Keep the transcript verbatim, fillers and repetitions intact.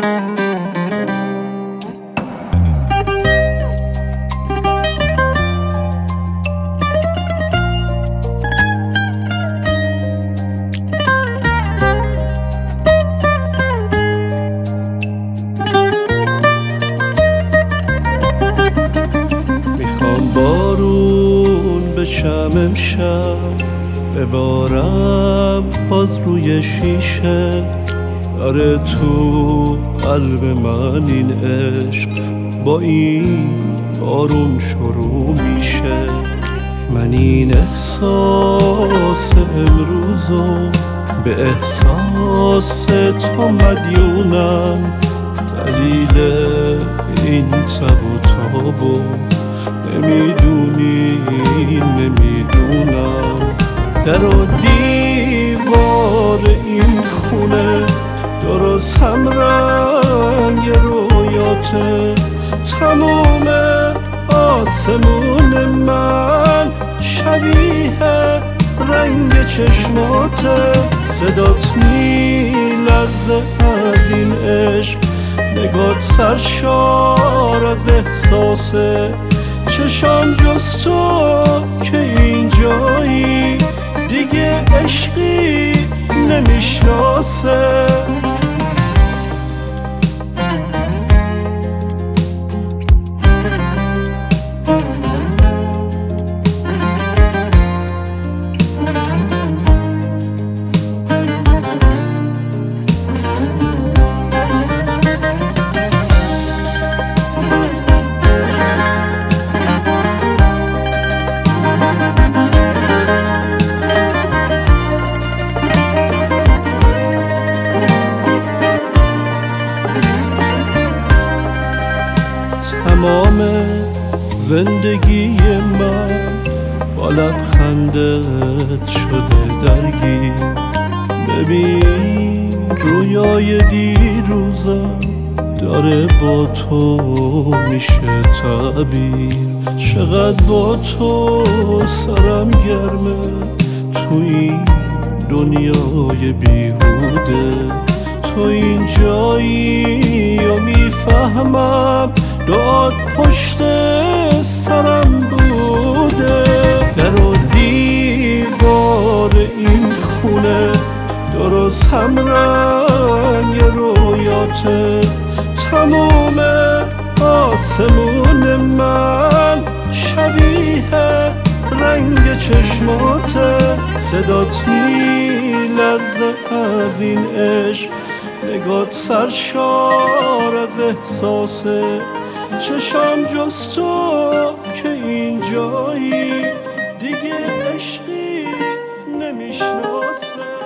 بارون بشم امشب ببارم باز روی شیشه، داره تو قلب من این عشق با این بارون شروع میشه. من این احساس امروزو به احساس تو مدیونم، دلیل این تب و تابو نمیدونی نمیدونم. در و دیوار این خونه درست هم رنگ رویاته، تموم آسمون من شبیه رنگ چشماته. صدات میلرزه از این عشق، نگات سرشار از احساسه، چشام جز تو که اینجایی دیگه عشقی نمیشناسه. تمام زندگی من با لبخندت شده درگیر، ببین رویای دیروزم داره با تو میشه تعبیر. چقدر با تو سرم گرمه تو این دنیای بیهوده، تو اینجایی و میفهمم داد پشت سرم بوده. در و دیوار این خونه درست هم رنگ رویاته، تموم آسمون من شبیه رنگ چشماته. صدات میلرزه از این عشق، نگات سرشار از احساسه، چشام جز تو که اینجایی دیگه عشقی نمیشناسه.